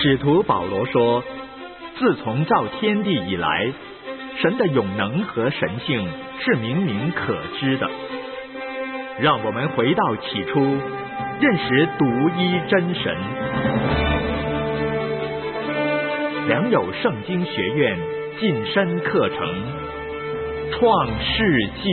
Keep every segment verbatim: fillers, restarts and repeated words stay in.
使徒保罗说，自从造天地以来，神的永能和神性是明明可知的。让我们回到起初，认识独一真神。良友圣经学院晋升课程《创世纪》。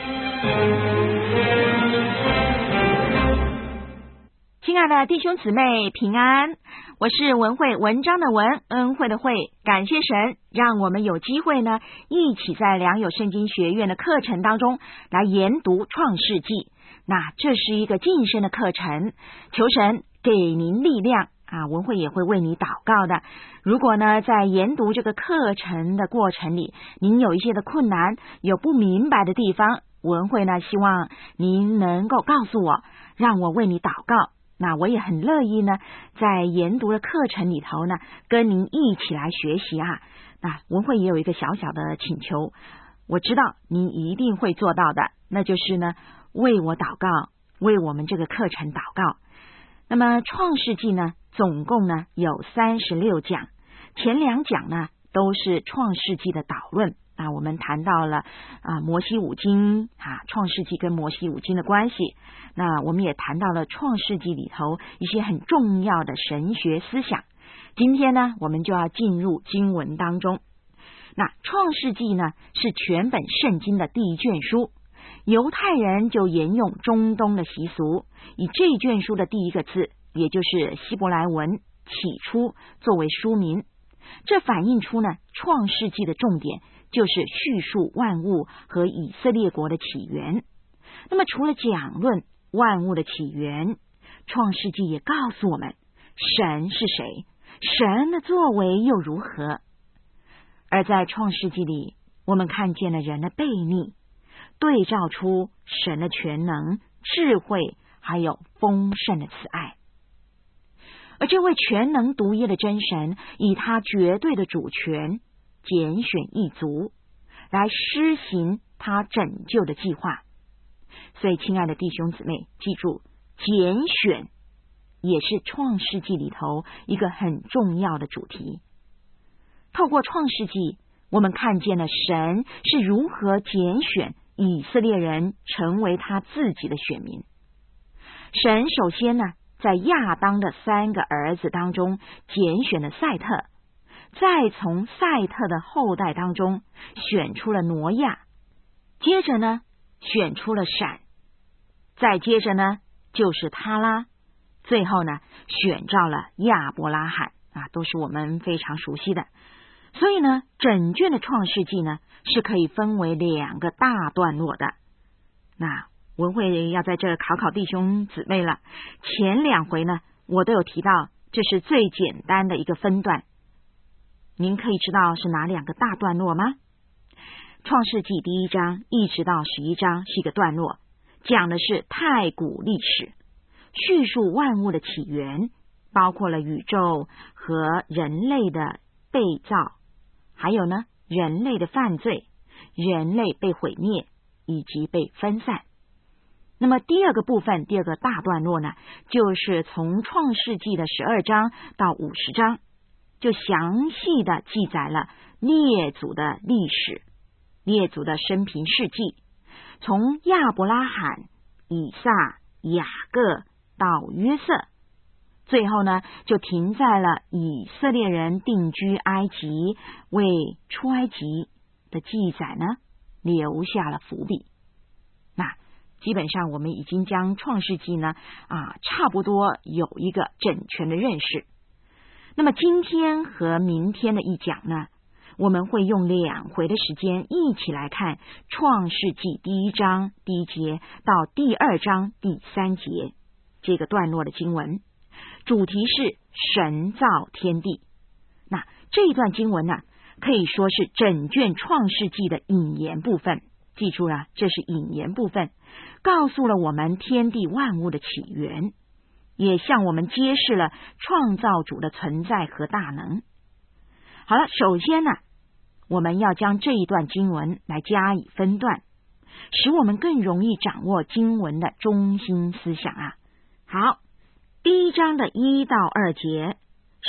亲爱的弟兄姊妹平安，我是文慧，文章的文，恩惠的惠。感谢神让我们有机会呢一起在良友圣经学院的课程当中来研读创世纪。那这是一个晋升的课程，求神给您力量啊，文慧也会为你祷告的。如果呢在研读这个课程的过程里，您有一些的困难，有不明白的地方，文慧呢希望您能够告诉我，让我为你祷告。那我也很乐意呢在研读的课程里头呢跟您一起来学习啊。那文慧也有一个小小的请求，我知道您一定会做到的，那就是呢为我祷告，为我们这个课程祷告。那么创世纪呢总共呢有三十六讲，前两讲呢都是创世纪的导论啊，我们谈到了啊摩西五经啊，创世纪跟摩西五经的关系。那我们也谈到了创世纪里头一些很重要的神学思想。今天呢我们就要进入经文当中。那创世纪呢是全本圣经的第一卷书，犹太人就沿用中东的习俗，以这卷书的第一个字，也就是希伯来文起初作为书名。这反映出呢创世纪的重点就是叙述万物和以色列国的起源。那么除了讲论万物的起源，创世纪也告诉我们神是谁，神的作为又如何。而在创世纪里，我们看见了人的悖逆，对照出神的全能、智慧还有丰盛的慈爱。而这位全能独一的真神，以他绝对的主权拣选一族来施行他拯救的计划。所以亲爱的弟兄姊妹，记住，拣选也是创世纪里头一个很重要的主题。透过创世纪，我们看见了神是如何拣选以色列人成为他自己的选民。神首先呢在亚当的三个儿子当中拣选了赛特，再从赛特的后代当中选出了挪亚，接着呢选出了闪，再接着呢就是他拉，最后呢选召了亚伯拉罕啊，都是我们非常熟悉的。所以呢整卷的创世纪呢是可以分为两个大段落的。那文慧要在这考考弟兄姊妹了，前两回呢我都有提到，这是最简单的一个分段。您可以知道是哪两个大段落吗？创世纪第一章一直到十一章是一个段落，讲的是太古历史，叙述万物的起源，包括了宇宙和人类的被造，还有呢人类的犯罪，人类被毁灭以及被分散。那么第二个部分，第二个大段落呢，就是从创世纪的十二章到五十章，就详细的记载了列祖的历史，列祖的生平事迹，从亚伯拉罕、以撒、雅各到约瑟，最后呢就停在了以色列人定居埃及，为出埃及的记载呢留下了伏笔。那基本上我们已经将创世纪呢啊差不多有一个整全的认识。那么今天和明天的一讲呢，我们会用两回的时间一起来看创世纪第一章第一节到第二章第三节这个段落的经文，主题是神造天地。那这一段经文呢可以说是整卷创世纪的引言部分，记住了，这是引言部分，告诉了我们天地万物的起源，也向我们揭示了创造主的存在和大能。好了，首先呢我们要将这一段经文来加以分段，使我们更容易掌握经文的中心思想啊。好，第一章的一到二节，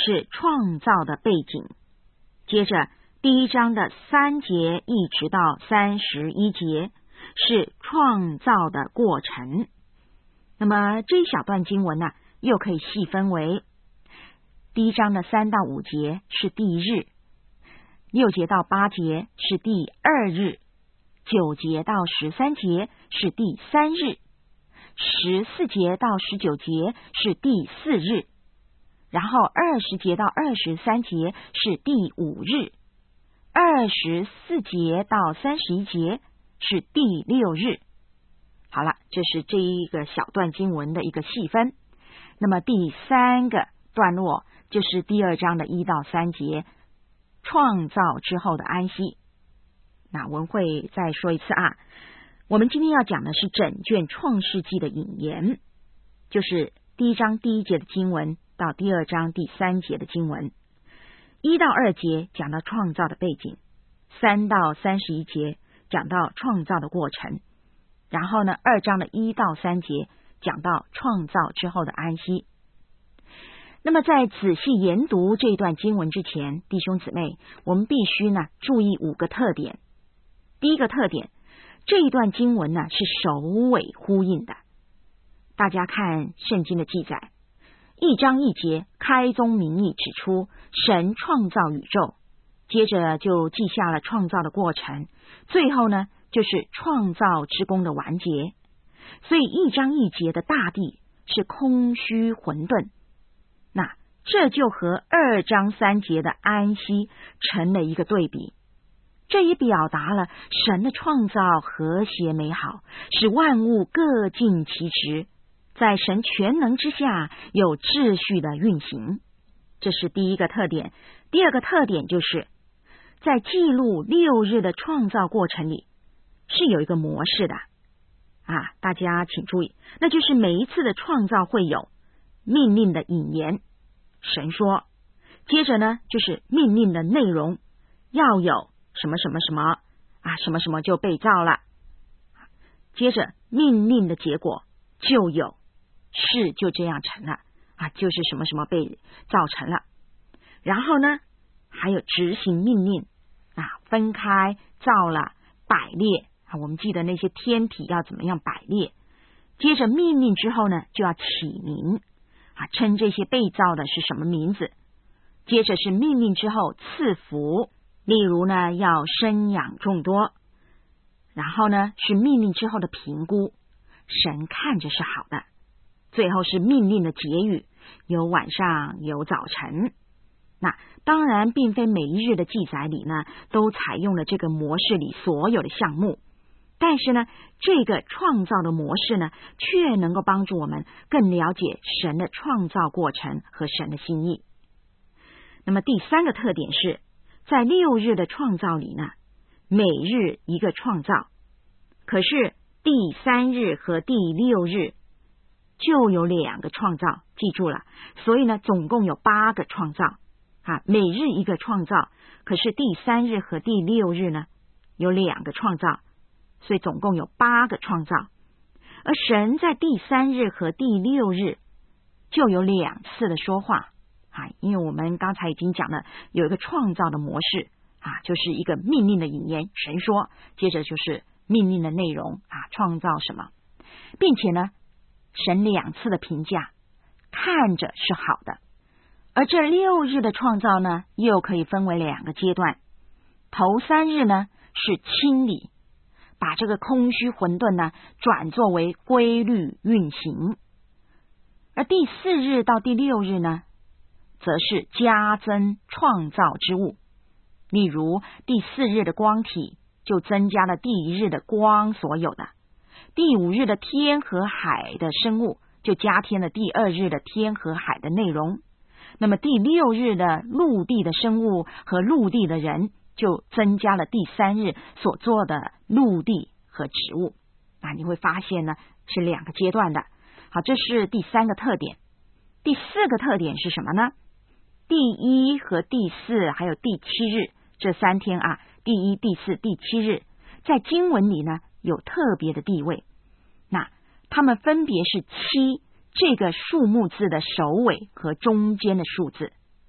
是创造的背景。接着第一章的三节一直到三十一节是创造的过程。那么这一小段经文呢，又可以细分为第一章的三到五节是第一日，六节到八节是第二日，九节到十三节是第三日，十四节到十九节是第四日，然后二十节到二十三节是第五日，二十四节到三十一节是第六日。好了，这是这一个小段经文的一个细分。那么第三个段落就是第二章的一到三节，创造之后的安息。那文慧再说一次啊，我们今天要讲的是整卷创世纪的引言，就是第一章第一节的经文到第二章第三节的经文。一到二节讲到创造的背景，三到三十一节讲到创造的过程，然后呢，二章的一到三节讲到创造之后的安息。那么在仔细研读这一段经文之前，弟兄姊妹，我们必须呢注意五个特点。第一个特点，这一段经文呢是首尾呼应的。大家看圣经的记载，一章一节开宗明义指出神创造宇宙，接着就记下了创造的过程，最后呢就是创造之功的完结。所以一章一节的大地是空虚混沌，那这就和二章三节的安息成了一个对比。这也表达了神的创造和谐美好，使万物各尽其职，在神全能之下有秩序的运行。这是第一个特点。第二个特点就是在记录六日的创造过程里是有一个模式的啊，大家请注意，那就是每一次的创造会有命令的引言，神说，接着呢就是命令的内容，要有什么什么什么啊，什么什么就被造了，接着命令的结果就有，事就这样成了啊，就是什么什么被造成了。然后呢还有执行命令啊，分开造了，摆列啊，我们记得那些天体要怎么样摆列。接着命令之后呢就要起名啊，称这些被造的是什么名字。接着是命令之后赐福，例如呢要生养众多。然后呢是命令之后的评估，神看着是好的。最后是命令的结语，有晚上有早晨。那当然并非每一日的记载里呢都采用了这个模式里所有的项目，但是呢这个创造的模式呢却能够帮助我们更了解神的创造过程和神的心意。那么第三个特点是，在六日的创造里呢，每日一个创造，可是第三日和第六日就有两个创造，记住了，所以呢总共有八个创造啊，每日一个创造，可是第三日和第六日呢有两个创造，所以总共有八个创造。而神在第三日和第六日就有两次的说话啊，因为我们刚才已经讲了有一个创造的模式啊，就是一个命令的引言，神说，接着就是命令的内容啊，创造什么，并且呢神两次的评价，看着是好的。而这六日的创造呢又可以分为两个阶段，头三日呢是清理，把这个空虚混沌呢转作为规律运行。而第四日到第六日呢则是加增创造之物，例如第四日的光体就增加了第一日的光所有的，第五日的天和海的生物就加添了第二日的天和海的内容，那么第六日的陆地的生物和陆地的人就增加了第三日所做的陆地和植物。那你会发现呢是两个阶段的。好，这是第三个特点。第四个特点是什么呢？第一和第四还有第七日这三天啊，第一、第四、第七日在经文里呢有特别的地位。那它们分别是七这个数目字的首尾和中间的数字。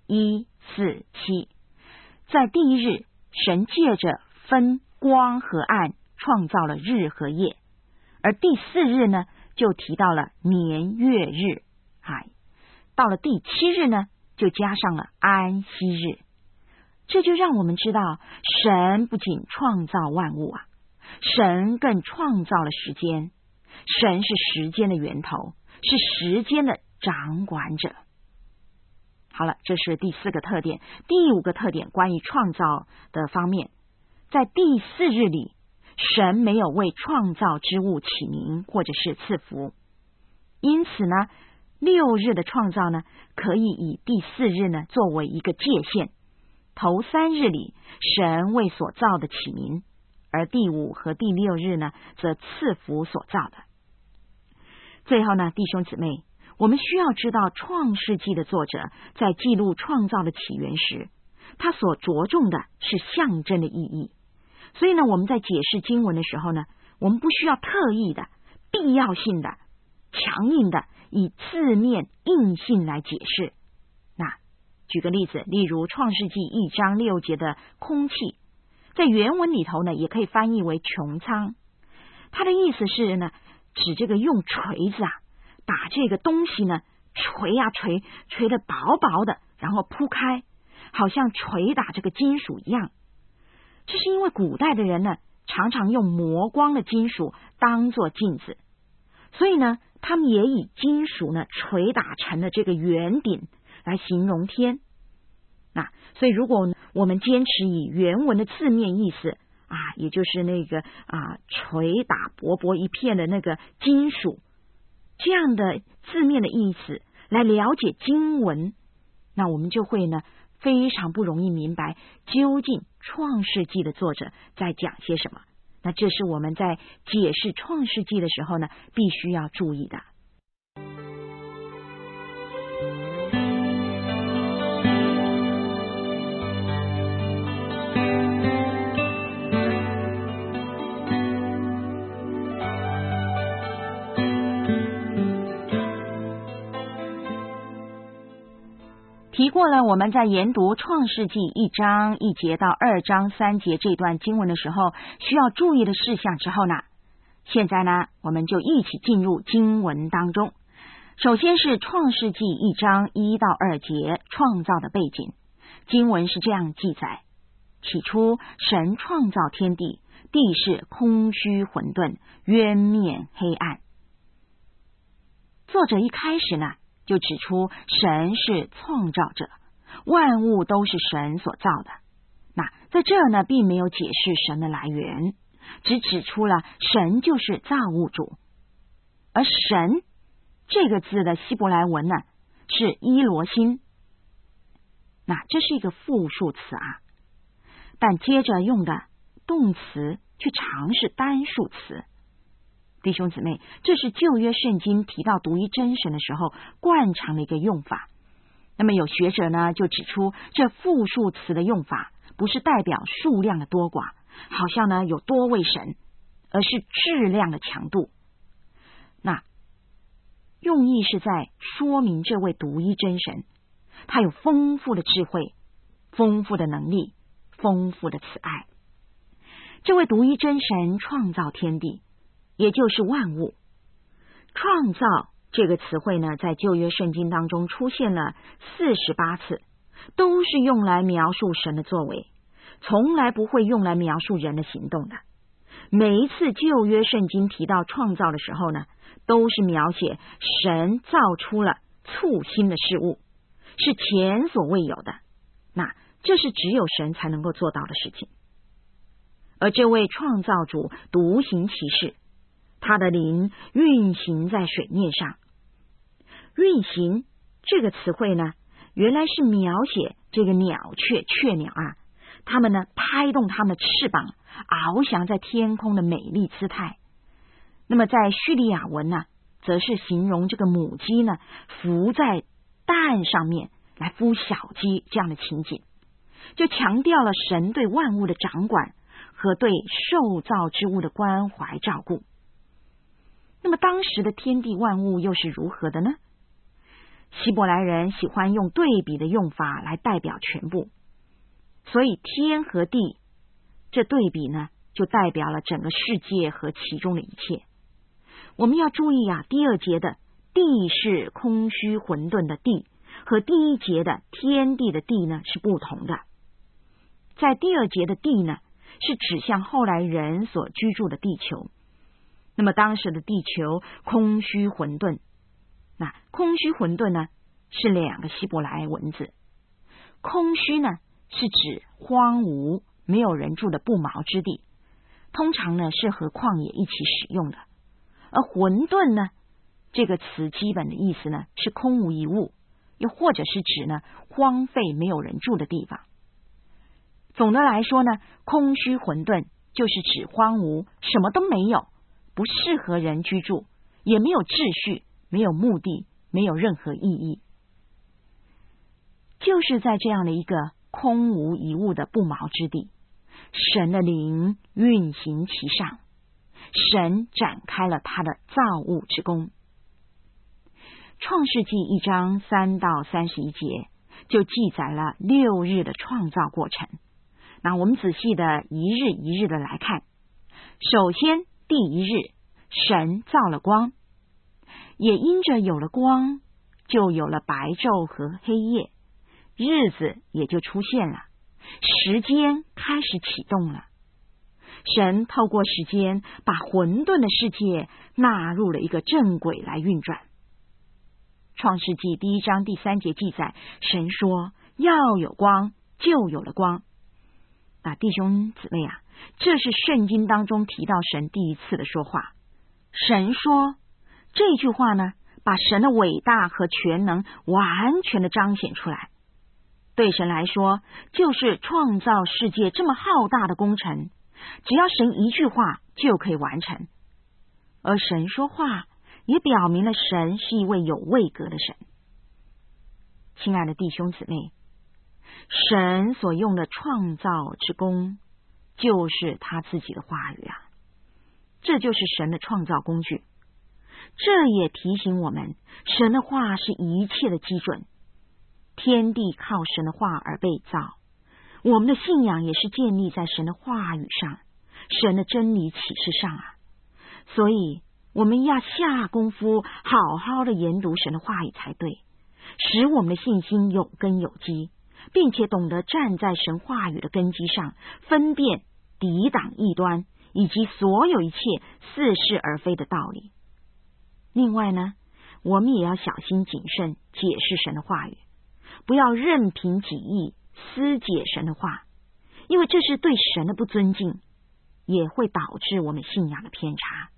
一四七。在第一日，神借着分光和暗创造了日和夜，而第四日呢，就提到了年月日。哎，到了第七日呢，就加上了安息日。这就让我们知道，神不仅创造万物啊，神更创造了时间。神是时间的源头，是时间的掌管者。好了，这是第四个特点。第五个特点，关于创造的方面，在第四日里，神没有为创造之物起名或者是赐福，因此呢，六日的创造呢，可以以第四日呢作为一个界限。头三日里，神为所造的起名，而第五和第六日呢，则赐福所造的。最后呢，弟兄姊妹，我们需要知道创世纪的作者在记录创造的起源时，他所着重的是象征的意义。所以呢，我们在解释经文的时候呢，我们不需要特意的、必要性的、强硬的以字面硬性来解释。那举个例子，例如创世纪一章六节的空气，在原文里头呢，也可以翻译为穹苍。它的意思是呢，指这个用锤子啊，把这个东西呢锤啊锤，锤得薄薄的，然后铺开，好像锤打这个金属一样。这是因为古代的人呢，常常用磨光的金属当作镜子，所以呢，他们也以金属呢锤打成了这个圆顶来形容天。那所以如果我们坚持以原文的字面意思啊，也就是那个啊捶打薄薄一片的那个金属，这样的字面的意思来了解经文，那我们就会呢非常不容易明白究竟创世纪的作者在讲些什么。那这是我们在解释创世纪的时候呢必须要注意的。提过了我们在研读创世纪一章一节到二章三节这段经文的时候需要注意的事项之后呢，现在呢我们就一起进入经文当中。首先是创世纪一章一到二节创造的背景。经文是这样记载：起初神创造天地，地是空虚混沌，渊面黑暗。作者一开始呢就指出神是创造者，万物都是神所造的。那在这呢并没有解释神的来源，只指出了神就是造物主。而神这个字的希伯来文呢是伊罗辛，那这是一个复数词啊，但接着用的动词却常是单数词。弟兄姊妹，这是旧约圣经提到独一真神的时候惯常的一个用法。那么有学者呢就指出，这复数词的用法不是代表数量的多寡，好像呢有多位神，而是质量的强度。那用意是在说明这位独一真神，他有丰富的智慧、丰富的能力、丰富的慈爱。这位独一真神创造天地，也就是万物。创造这个词汇呢，在旧约圣经当中出现了四十八次，都是用来描述神的作为，从来不会用来描述人的行动的。每一次旧约圣经提到创造的时候呢，都是描写神造出了簇新的事物，是前所未有的。那这是只有神才能够做到的事情。而这位创造主独行其事，他的灵运行在水面上。运行这个词汇呢，原来是描写这个鸟雀雀鸟啊，它们呢拍动它们的翅膀，翱翔在天空的美丽姿态。那么在叙利亚文呢，则是形容这个母鸡呢伏在蛋上面来孵小鸡这样的情景，就强调了神对万物的掌管和对受造之物的关怀照顾。那么当时的天地万物又是如何的呢？ 希伯来人喜欢用对比的用法来代表全部，所以天和地这对比呢，就代表了整个世界和其中的一切。我们要注意啊，第二节的地是空虚混沌的地，和第一节的天地的地呢是不同的。在第二节的地呢，是指向后来人所居住的地球。那么当时的地球空虚混沌，那空虚混沌呢是两个希伯来文字。空虚呢是指荒芜没有人住的不毛之地，通常呢是和旷野一起使用的。而混沌呢这个词基本的意思呢是空无一物，又或者是指呢荒废没有人住的地方。总的来说呢，空虚混沌就是指荒芜，什么都没有，不适合人居住，也没有秩序，没有目的，没有任何意义。就是在这样的一个空无一物的不毛之地，神的灵运行其上，神展开了他的造物之功。创世纪一章三到三十一节就记载了六日的创造过程。那我们仔细的一日一日的来看。首先第一日，神造了光，也因着有了光，就有了白昼和黑夜，日子也就出现了，时间开始启动了。神透过时间把混沌的世界纳入了一个正轨来运转。创世纪第一章第三节记载，神说要有光，就有了光。那弟兄姊妹啊，这是圣经当中提到神第一次的说话。神说这句话呢，把神的伟大和全能完全的彰显出来。对神来说，就是创造世界这么浩大的工程，只要神一句话就可以完成。而神说话也表明了神是一位有位格的神。亲爱的弟兄姊妹，神所用的创造之功就是他自己的话语啊，这就是神的创造工具。这也提醒我们，神的话是一切的基准，天地靠神的话而被造，我们的信仰也是建立在神的话语上，神的真理启示上啊。所以我们要下功夫好好的研读神的话语才对，使我们的信心有根有基，并且懂得站在神话语的根基上，分辨抵挡异端以及所有一切似是而非的道理。另外呢，我们也要小心谨慎解释神的话语，不要任凭己意私解神的话，因为这是对神的不尊敬，也会导致我们信仰的偏差。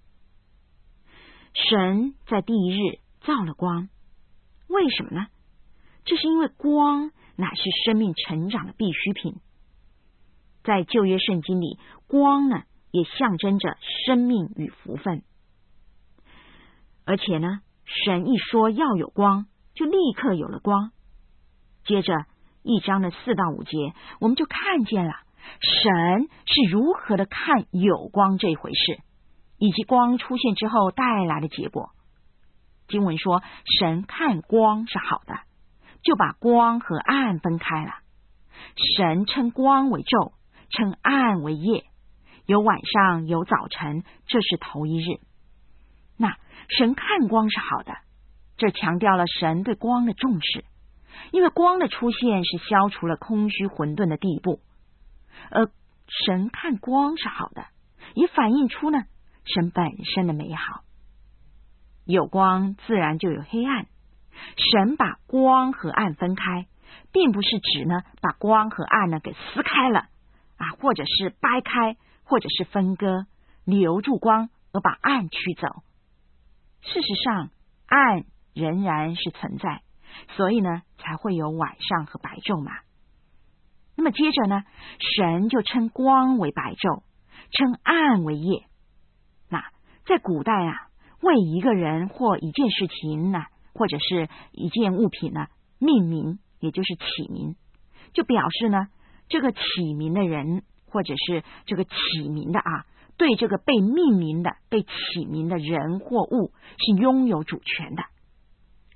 神在第一日造了光，为什么呢？这是因为光乃是生命成长的必需品。在旧约圣经里，光呢也象征着生命与福分。而且呢，神一说要有光，就立刻有了光。接着一章的四到五节，我们就看见了神是如何的看有光这回事，以及光出现之后带来的结果。经文说，神看光是好的，就把光和暗分开了。神称光为昼，称暗为夜，有晚上有早晨，这是头一日。那神看光是好的，这强调了神对光的重视，因为光的出现是消除了空虚混沌的地步。而神看光是好的，也反映出呢神本身的美好。有光自然就有黑暗，神把光和暗分开，并不是指呢把光和暗呢给撕开了啊，或者是掰开，或者是分割，留住光而把暗驱走。事实上，暗仍然是存在，所以呢才会有晚上和白昼嘛。那么接着呢，神就称光为白昼，称暗为夜。那在古代啊，为一个人或一件事情呢，或者是一件物品呢命名，也就是起名，就表示呢这个起名的人或者是这个起名的啊，对这个被命名的被起名的人或物是拥有主权的。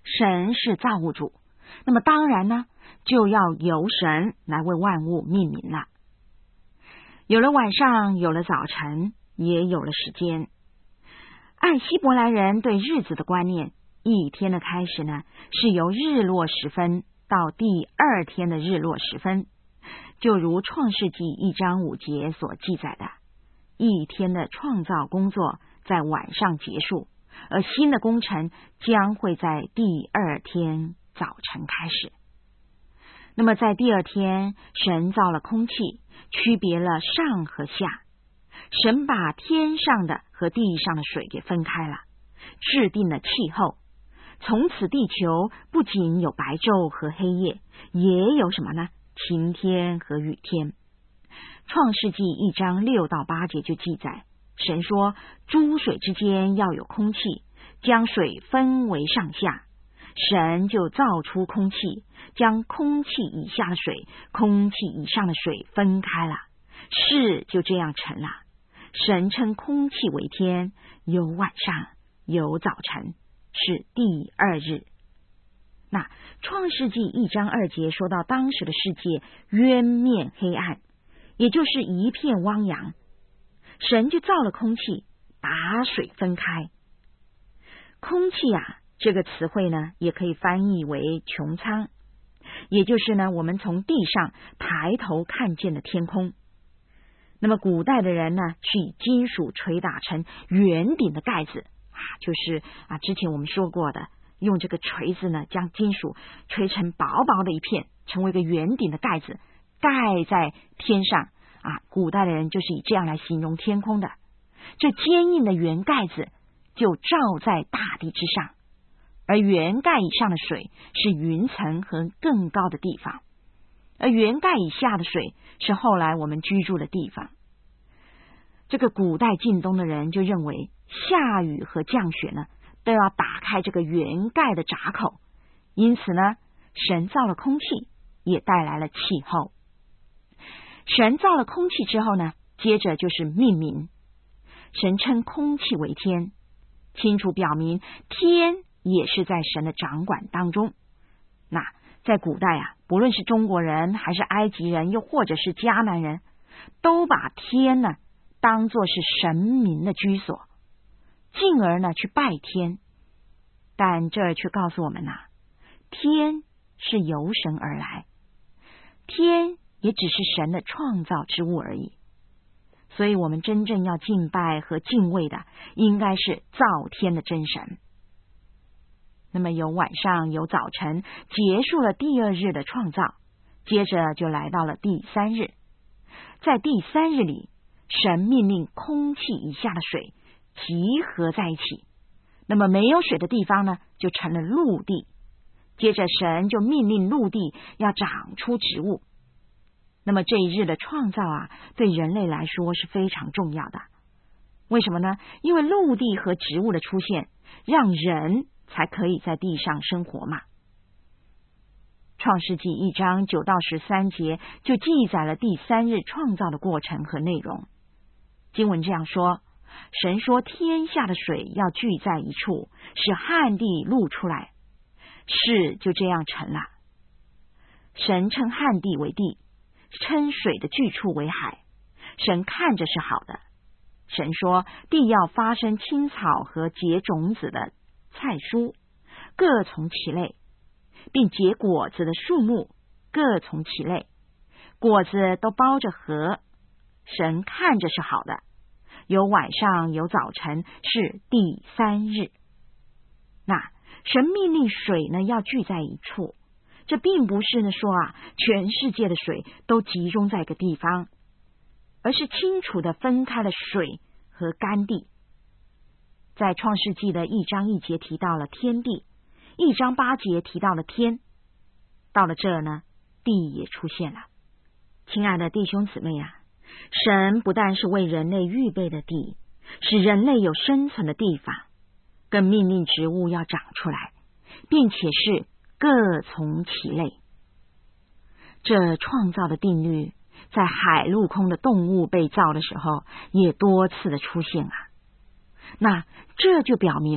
神是造物主，那么当然呢，就要由神来为万物命名了。有了晚上，有了早晨，也有了时间。按希伯来人对日子的观念，一天的开始呢，是由日落时分到第二天的日落时分，就如创世纪一章五节所记载的，一天的创造工作在晚上结束，而新的工程将会在第二天早晨开始。那么在第二天，神造了空气，区别了上和下。神把天上的和地上的水给分开了，制定了气候。从此地球不仅有白昼和黑夜，也有什么呢？晴天和雨天。创世纪一章六到八节就记载，神说诸水之间要有空气，将水分为上下。神就造出空气，将空气以下的水、空气以上的水分开了，事就这样成了。神称空气为天，有晚上，有早晨，是第二日。那创世纪一章二节说到当时的世界渊面黑暗，也就是一片汪洋。神就造了空气，把水分开。空气啊，这个词汇呢，也可以翻译为穹苍，也就是呢，我们从地上抬头看见的天空。那么古代的人呢，是以金属捶打成圆顶的盖子啊，就是啊，之前我们说过的，用这个锤子呢，将金属锤成薄薄的一片，成为一个圆顶的盖子，盖在天上啊。古代的人就是以这样来形容天空的。这坚硬的圆盖子就罩在大地之上，而圆盖以上的水是云层和更高的地方，而圆盖以下的水是后来我们居住的地方。这个古代近东的人就认为，下雨和降雪呢，都要打开这个圆盖的闸口，因此呢，神造了空气，也带来了气候。神造了空气之后呢，接着就是命名。神称空气为天，清楚表明天也是在神的掌管当中。那在古代啊，不论是中国人还是埃及人，又或者是迦南人，都把天呢当作是神明的居所，进而呢去拜天。但这却告诉我们呐、啊，天是由神而来，天也只是神的创造之物而已。所以我们真正要敬拜和敬畏的，应该是造天的真神。那么有晚上，有早晨，结束了第二日的创造，接着就来到了第三日。在第三日里，神命令空气以下的水集合在一起，那么没有水的地方呢，就成了陆地。接着神就命令陆地要长出植物。那么这一日的创造啊，对人类来说是非常重要的。为什么呢？因为陆地和植物的出现，让人才可以在地上生活嘛。创世纪一章九到十三节就记载了第三日创造的过程和内容。经文这样说，神说天下的水要聚在一处，使旱地露出来，事就这样成了。神称旱地为地，称水的聚处为海，神看着是好的。神说地要发生青草和结种子的菜蔬，各从其类，并结果子的树木各从其类，果子都包着核。神看着是好的。有晚上，有早晨，是第三日。那神命令水呢要聚在一处，这并不是呢说啊，全世界的水都集中在一个地方，而是清楚的分开了水和干地。在创世纪的一章一节提到了天地，一章八节提到了天，到了这呢，地也出现了。亲爱的弟兄姊妹啊，神不但是为人类预备的地，使人类有生存的地方，更命令植物要长出来，并且是各从其类。这创造的定律，在海陆空的动物被造的时候，也多次的出现啊。那这就表明了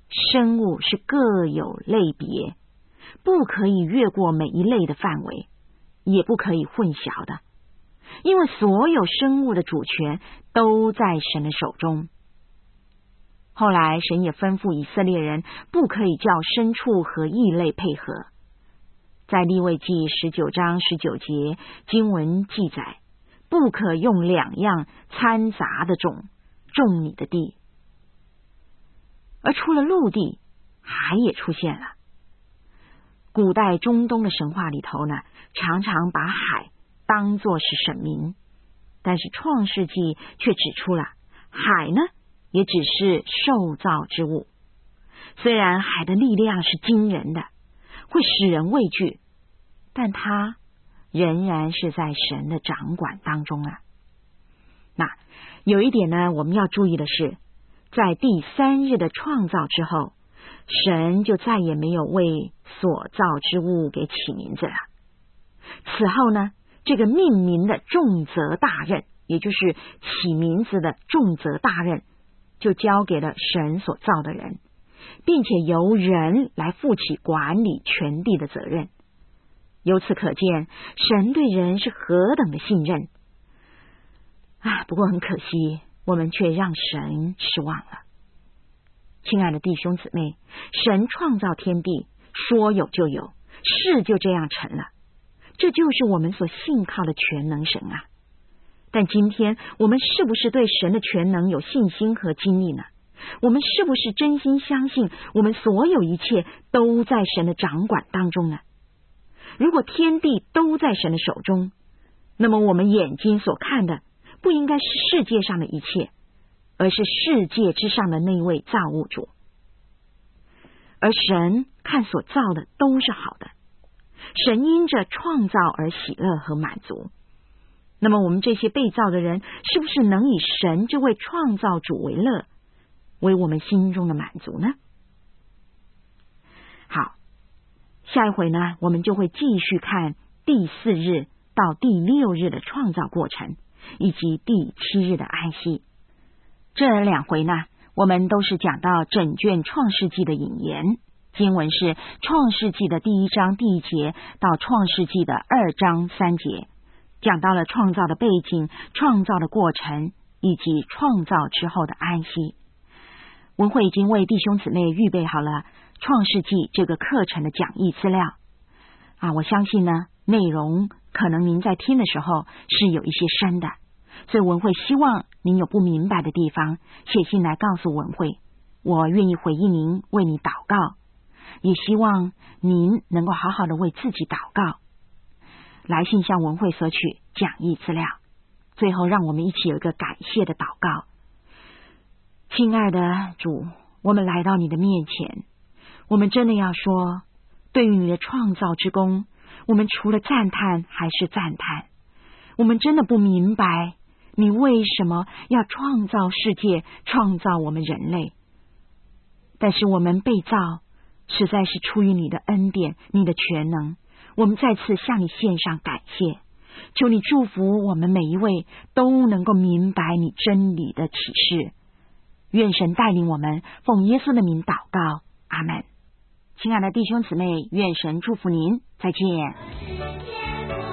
生物是各有类别，不可以越过每一类的范围，也不可以混淆的，因为所有生物的主权都在神的手中。后来神也吩咐以色列人不可以叫牲畜和异类配合。在利未记十九章十九节经文记载，不可用两样掺杂的种种你的地。而除了陆地，海也出现了。古代中东的神话里头呢，常常把海当作是神明，但是创世纪却指出了海呢也只是受造之物。虽然海的力量是惊人的，会使人畏惧，但它仍然是在神的掌管当中啊。那有一点呢，我们要注意的是，在第三日的创造之后，神就再也没有为所造之物给起名字了。此后呢，这个命名的重责大任，也就是起名字的重责大任，就交给了神所造的人，并且由人来负起管理全地的责任。由此可见，神对人是何等的信任啊！不过很可惜，我们却让神失望了。亲爱的弟兄姊妹，神创造天地，说有就有，事就这样成了，这就是我们所信靠的全能神啊。但今天我们是不是对神的全能有信心和经历呢？我们是不是真心相信我们所有一切都在神的掌管当中呢？如果天地都在神的手中，那么我们眼睛所看的不应该是世界上的一切，而是世界之上的那位造物主。而神看所造的都是好的，神因着创造而喜乐和满足。那么我们这些被造的人，是不是能以神这位创造主为乐，为我们心中的满足呢？好，下一回呢，我们就会继续看第四日到第六日的创造过程，以及第七日的安息。这两回呢，我们都是讲到整卷创世纪的引言。经文是创世纪的第一章第一节到创世纪的二章三节，讲到了创造的背景、创造的过程，以及创造之后的安息。文慧已经为弟兄姊妹预备好了创世纪这个课程的讲义资料啊，我相信呢，内容可能您在听的时候是有一些深的，所以文慧希望您有不明白的地方，写信来告诉文慧，我愿意回应您，为你祷告，也希望您能够好好的为自己祷告。来信向文慧索取讲义资料。最后让我们一起有一个感谢的祷告。亲爱的主，我们来到你的面前，我们真的要说，对于你的创造之功，我们除了赞叹还是赞叹。我们真的不明白你为什么要创造世界，创造我们人类，但是我们被造实在是出于你的恩典，你的全能。我们再次向你献上感谢，求你祝福我们每一位都能够明白你真理的启示。愿神带领我们，奉耶稣的名祷告，阿们。亲爱的弟兄姊妹，愿神祝福您，再见。